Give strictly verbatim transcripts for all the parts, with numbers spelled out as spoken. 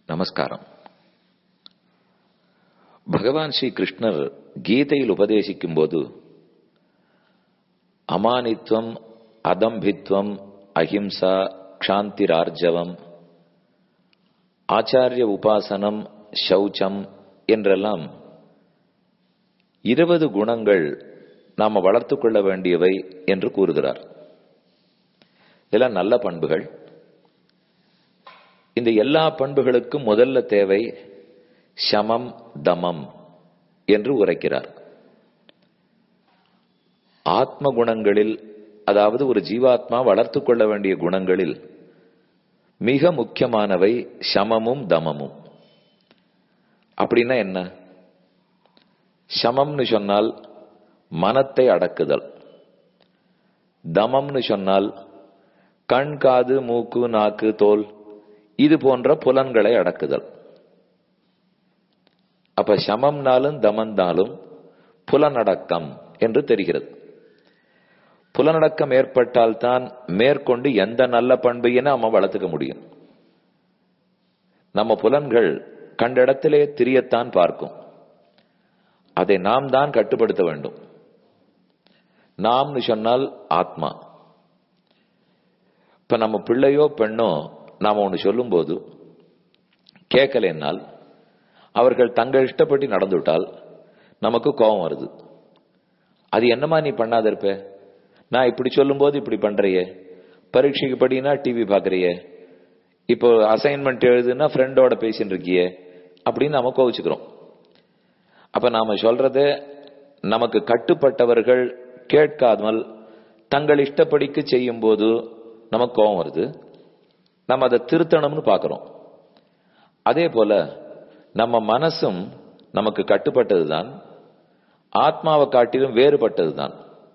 நமஸ்காரம். பகவான் ஸ்ரீ கிருஷ்ணர் கீதையில் உபதேசிக்கும் போது அமானித்வம், அதம்பித்வம், அஹிம்சா, க்ஷாந்திரார்ஜவம், ஆச்சாரிய உபாசனம், சௌச்சம் என்றெல்லாம் இருபது குணங்கள் நாம வளர்த்துக் கொள்ள வேண்டியவை என்று கூறுகிறார். இதெல்லாம் நல்ல பண்புகள். இந்த எல்லா பண்புகளுக்கும் முதல்ல தேவை சமம், தமம் என்று உரைக்கிறார். ஆத்ம குணங்களில், அதாவது ஒரு ஜீவாத்மா வளர்த்துக் கொள்ள வேண்டிய குணங்களில் மிக முக்கியமானவை சமமும் தமமும். அப்படின்னா என்ன? சமம்னு சொன்னால் மனத்தை அடக்குதல். தமம்னு சொன்னால் கண், காது, மூக்கு, நாக்கு, தோல் இது போன்ற புலன்களை அடக்குதல். அப்ப சமம்னாலும் தமம்னாலும் புலனடக்கம் என்று தெரிகிறது. புலனடக்கம் ஏற்பட்டால்தான் மேற்கொண்டு எந்த நல்ல பண்பையும் நாம வளர்த்துக்க முடியும். நம்ம புலன்கள் கண்ட இடத்திலே திரியத்தான் பார்க்கும். அதை நாம் தான் கட்டுப்படுத்த வேண்டும். நாம்னு சொன்னால் ஆத்மா. இப்ப நம்ம பிள்ளையோ பெண்ணோ நாம ஒண்ணு சொல்லும் போது கேட்கலைன்னால், அவர்கள் தங்கள் இஷ்டப்பட்டு நடந்துவிட்டால் நமக்கு கோபம் வருது. அது என்னமா நீ பண்ணாத இருப்ப, நான் இப்படி சொல்லும் போது இப்படி பண்றியே, பரீட்சைக்கு படினா டிவி பாக்குறியே, இப்போ அசைன்மெண்ட் எழுதுனா ஃப்ரெண்டோட பேசிட்டு இருக்கியே அப்படின்னு நாம கோவிச்சுக்கிறோம். அப்ப நாம சொல்றத நமக்கு கட்டுப்பட்டவர்கள் கேட்காமல் தங்கள் இஷ்டப்படிக்கு செய்யும் போது நமக்கு கோபம் வருது. நம்ம அதை திருத்தணும்னு பாக்கிறோம். அதே போல நம்ம மனசும் நமக்கு கட்டுப்பட்டதுதான், ஆத்மாவை காட்டிலும் வேறுபட்டதுதான்.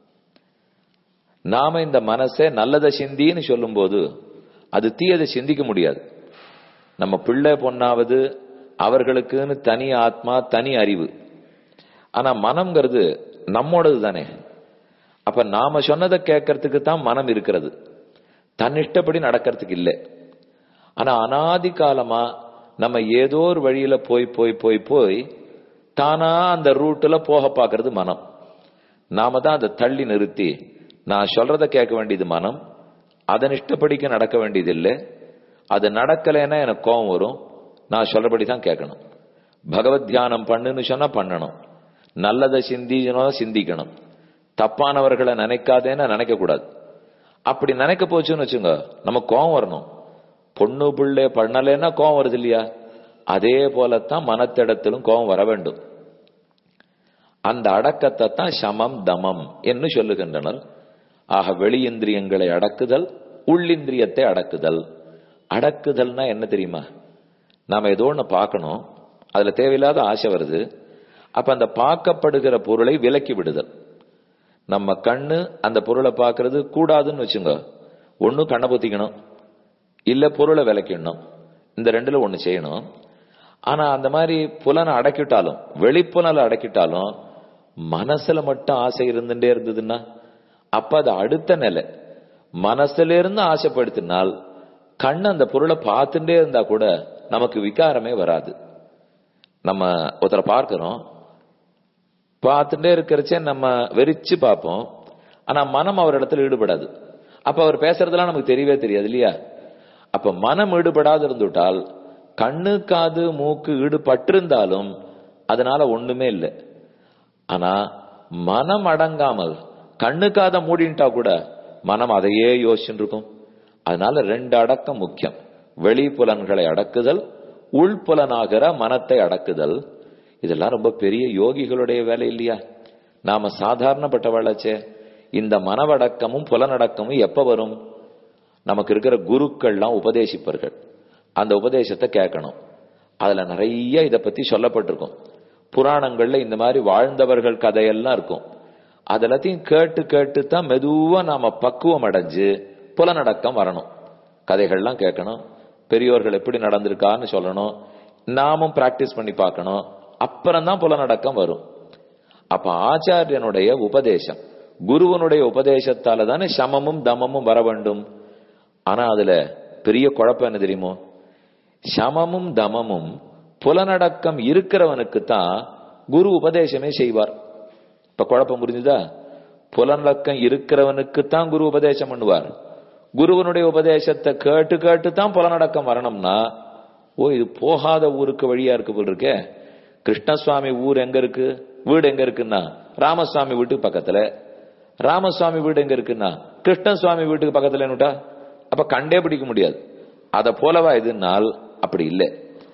நாம இந்த மனசை நல்லதை சிந்தின்னு சொல்லும் போது அது தீயதை சிந்திக்க முடியாது. நம்ம பிள்ளை பொண்ணாவது அவர்களுக்குன்னு தனி ஆத்மா, தனி அறிவு. ஆனா மனம்ங்கிறது நம்மோடது தானே. அப்ப நாம சொன்னதை கேட்கறதுக்கு தான் மனம் இருக்கிறது, தன்னிஷ்டப்படி நடக்கிறதுக்கு இல்லை. ஆனா அனாதி காலமா நம்ம ஏதோ ஒரு வழியில போய் போய் போய் போய் தானா அந்த ரூட்ல போக பாக்குறது மனம். நாம தான் அதை தள்ளி நிறுத்தி, நான் சொல்றத கேட்க வேண்டியது மனம், அதன் இஷ்டப்படிக்க நடக்க வேண்டியது இல்லை. அது நடக்கலைன்னா எனக்கு கோபம் வரும், நான் சொல்றபடி தான் கேட்கணும். பகவத் தியானம் பண்ணுன்னு சொன்னா பண்ணணும், நல்லதை சிந்திக்கணும் சிந்திக்கணும், தப்பானவர்களை நினைக்காதேன்னு நினைக்க கூடாது. அப்படி நினைக்க போச்சுன்னு வச்சுங்க நமக்கு கோபம் வரணும். பொண்ணு பிள்ளை பண்ணலைன்னா கோபம் வருது இல்லையா, அதே போலத்தான் மனத்திடத்திலும் கோபம் வர வேண்டும். அந்த அடக்கத்தை தான் சமம் தமம் என்று சொல்லுகின்றனர். ஆக வெளி இந்திரியங்களை அடக்குதல், உள்ளிந்திரியத்தை அடக்குதல். அடக்குதல்னா என்ன தெரியுமா? நாம ஏதோ ஒண்ணு பார்க்கணும், அதுல தேவையில்லாத ஆசை வருது, அப்ப அந்த பார்க்கப்படுகிற பொருளை விலக்கி விடுதல். நம்ம கண்ணு அந்த பொருளை பார்க்கறது கூடாதுன்னு வச்சுங்க, ஒண்ணு கண்ணை பொத்திக்கணும், இல்ல பொருளை விலக்கிடணும். இந்த ரெண்டுல ஒண்ணு செய்யணும். ஆனா அந்த மாதிரி புலனை அடக்கிட்டாலும், வெளிப்புலனை அடக்கிட்டாலும் மனசுல மட்டும் ஆசை இருந்துட்டே இருந்ததுன்னா அப்ப அது அடுத்த நிலை. மனசுல இருந்து ஆசைப்படுத்தினால் கண்ணு அந்த பொருளை பார்த்துட்டே இருந்தா கூட நமக்கு விகாரமே வராது. நம்ம ஒருத்தரை பார்க்கிறோம், பார்த்துட்டே இருக்கிறச்சே நம்ம வெறிச்சு பார்ப்போம், ஆனா மனம் அவர் இடத்துல ஈடுபடாது. அப்ப அவர் பேசுறதெல்லாம் நமக்கு தெரியவே தெரியாது இல்லையா. அப்ப மனம் ஈடுபடாது இருந்துட்டால், கண்ணு காது மூக்கு ஈடுபட்டிருந்தாலும் அதனால ஒண்ணுமே இல்லை. ஆனா மனம் அடங்காமல் கண்ணு காத மூடின்ட்டா கூட மனம் அதையே யோசிச்சுட்டு இருக்கும். அதனால ரெண்டு அடக்கம் முக்கியம். வெளி புலன்களை அடக்குதல், உள்புலனாகிற மனத்தை அடக்குதல். இதெல்லாம் ரொம்ப பெரிய யோகிகளுடைய வேலை இல்லையா. நாம சாதாரணப்பட்ட வளர்ச்சே. இந்த மனவடக்கமும் புலனடக்கமும் எப்ப வரும்? நமக்கு இருக்கிற குருக்கள்லாம் உபதேசிப்பார்கள், அந்த உபதேசத்தை கேட்கணும். அதுல நிறைய இதை பத்தி சொல்லப்பட்டிருக்கும். புராணங்கள்ல இந்த மாதிரி வாழ்ந்தவர்கள் கதையெல்லாம் இருக்கும். அதெல்லாத்தையும் கேட்டு கேட்டு தான் மெதுவா நாம பக்குவம் அடைஞ்சு புலனடக்கம் வரணும். கதைகள்லாம் கேட்கணும், பெரியோர்கள் எப்படி நடந்திருக்கான்னு சொல்லணும், நாமும் பிராக்டிஸ் பண்ணி பார்க்கணும். அப்புறம்தான் புலனடக்கம் வரும். அப்ப ஆச்சாரியனுடைய உபதேசம், குருவனுடைய உபதேசத்தால தானே சமமும் தமமும் வர வேண்டும். ஆனா அதுல பெரிய குழப்பம் என்ன தெரியுமோ? சமமும் தமமும் புலனடக்கம் இருக்கிறவனுக்கு தான் குரு உபதேசமே செய்வார். இப்ப குழப்பம் புரிஞ்சுதா? புலனடக்கம் இருக்கிறவனுக்கு தான் குரு உபதேசம் பண்ணுவார். குருவனுடைய உபதேசத்தை கேட்டு கேட்டு தான் புலனடக்கம் வரணும்னா, ஓ இது போகாத ஊருக்கு வழியா இருக்கு போல் இருக்கே. கிருஷ்ணசுவாமி ஊர் எங்க இருக்கு, வீடு எங்க இருக்குன்னா ராமசுவாமி வீட்டுக்கு பக்கத்துல, ராமசுவாமி வீடு எங்க இருக்குன்னா கிருஷ்ணசுவாமி வீட்டுக்கு பக்கத்துல, அப்ப கண்டே பிடிக்க முடியாது. அத போலவா இதுனால் அப்படி இல்லை.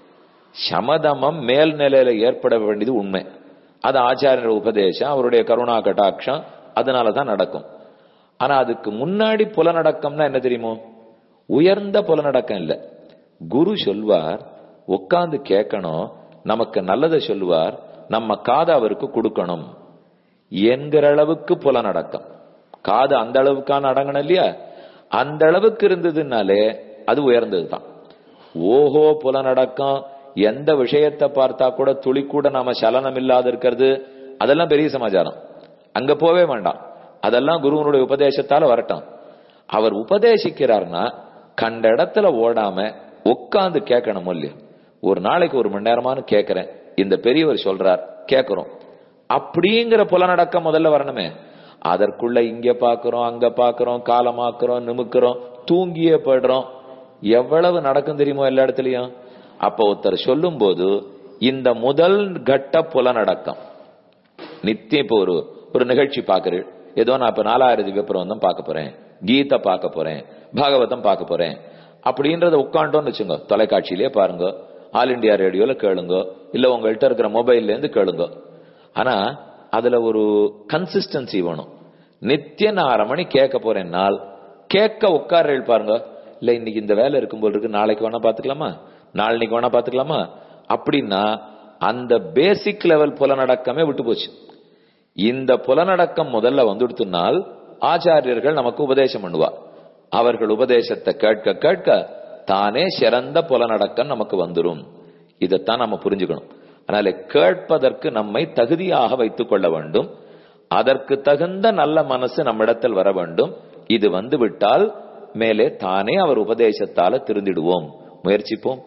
சமதமம் மேல் நிலையில ஏற்பட வேண்டியது உண்மை. அது ஆச்சாரியர் உபதேசம், அவருடைய கருணா கட்டாட்சம், அதனாலதான் நடக்கும். ஆனா அதுக்கு முன்னாடி புலனடக்கம்னா என்ன தெரியுமோ? உயர்ந்த புலனடக்கம் இல்ல. குரு சொல்வார், உட்கார்ந்து கேட்கணும், நமக்கு நல்லதை சொல்லுவார், நம்ம காதை அவருக்கு கொடுக்கணும் என்கிற அளவுக்கு புலனடக்கம். காது அந்த அளவுக்கான அடங்கணும் இல்லையா? அந்த அளவுக்கு இருந்ததுனாலே அது உயர்ந்ததுதான். ஓஹோ புலனடக்கம், எந்த விஷயத்தை பார்த்தா கூட துளி கூட நாம சலனம் இல்லாத இருக்கிறது, அதெல்லாம் பெரிய சமாச்சாரம். அங்க போவே வேண்டாம், அதெல்லாம் குருவனுடைய உபதேசத்தால வரட்டும். அவர் உபதேசிக்கிறார்னா கண்ட இடத்துல ஓடாம உட்கார்ந்து கேட்கணும் இல்லையா? ஒரு நாளைக்கு ஒரு மணி நேரமானு கேட்கிறேன், இந்த பெரியவர் சொல்றார் கேட்கிறோம், அப்படிங்கிற புலனடக்கம் முதல்ல வரணுமே. அதற்குள்ள இங்க பாக்குறோம், அங்க பாக்குறோம், காலமாக்குறோம், நிமுக்குறோம், தூங்கியே போயிடுறோம். எவ்வளவு நடக்கும் தெரியுமோ எல்லா இடத்துலயும். அப்ப ஒருத்தர் சொல்லும் போது இந்த முதல் கட்ட புலனடக்கம் நித்தியம். இப்போ ஒரு ஒரு நிகழ்ச்சி பாக்குறேன், ஏதோ நான் இப்ப நாலாயிரத்தி விபரம் பார்க்க போறேன், கீதை பார்க்க போறேன், பாகவதம் பார்க்க போறேன் அப்படின்றத உட்காண்டோன்னு வச்சுங்க, தொலைக்காட்சியிலேயே பாருங்க, ஆல் இண்டியா ரேடியோல கேளுங்க, இல்ல உங்கள்கிட்ட இருக்கிற மொபைல்ல இருந்து கேளுங்க. ஆனா அதுல ஒரு கன்சிஸ்டன்சி வேணும். நித்தியம் நான் அரை மணி கேட்க போறேன்னால் கேட்க உட்கார பாருங்க. இல்ல இன்னைக்கு இந்த வேலை இருக்கும் போது இருக்கு, நாளைக்கு வேணா பாத்துக்கலாமா, நாளைக்கு வேணா பாத்துக்கலாமா, அப்படின்னா அந்த பேசிக் லெவல் புலனடக்கமே விட்டு போச்சு. இந்த புலனடக்கம் முதல்ல வந்துடுத்துனால் ஆச்சாரியர்கள் நமக்கு உபதேசம் பண்ணுவார். அவர்கள் உபதேசத்தை கேட்க கேட்க தானே சிறந்த புலனடக்கம் நமக்கு வந்துடும். இதைத்தான் நம்ம புரிஞ்சுக்கணும். அதனால கேட்பதற்கு நம்மை தகுதியாக வைத்துக் கொள்ள வேண்டும். அதற்கு தகுந்த நல்ல மனசு நம்மிடத்தில் வர வேண்டும். இது வந்து விட்டால் மேலே தானே அவர் உபதேசத்தால திருந்திடுவோம். முயற்சிப்போம்.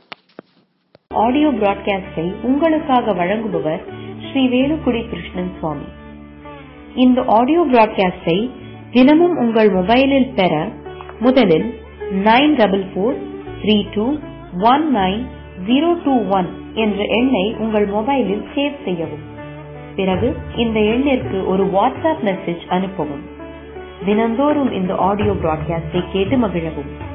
ஆடியோ பிராட்காஸ்டை உங்களுக்காக வழங்குபவர் ஸ்ரீ வேலுக்குடி கிருஷ்ணன் சுவாமி. இந்த ஆடியோ பிராட்காஸ்டை தினமும் உங்கள் மொபைலில் பெற முதலில் nine double four three two one nine zero two one என்ற எண்ணை உங்கள் மொபைலில் சேவ் செய்யவும். பிறகு இந்த எண்ணிற்கு ஒரு வாட்ஸ்அப் மெசேஜ் அனுப்பவும். தினந்தோறும் இந்த ஆடியோ பிராட்காஸ்டை கேட்டு மகிழவும்.